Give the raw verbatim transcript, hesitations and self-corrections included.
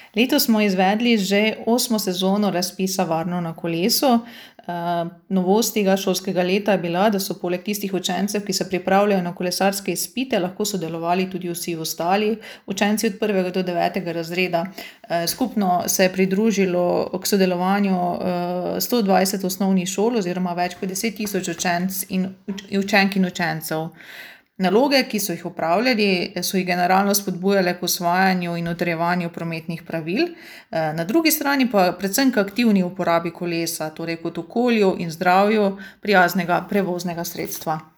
Letos smo izvedli že osmo sezono razpisa Varno na kolesu. Novost tega šolskega leta je bila, da so poleg tistih učencev, ki se pripravljajo na kolesarske izpite, lahko sodelovali tudi vsi ostali učenci od prvega do devetega razreda. Skupno se je pridružilo k sodelovanju, sto dvajset osnovnih šol oziroma več kot deset tisoč učenc in učenk in učencev. Naloge, ki so jih opravljali, so jih generalno spodbujale k osvajanju in utrjevanju prometnih pravil, na drugi strani pa predvsem k aktivni uporabi kolesa, torej kot okolju in zdravju prijaznega prevoznega sredstva.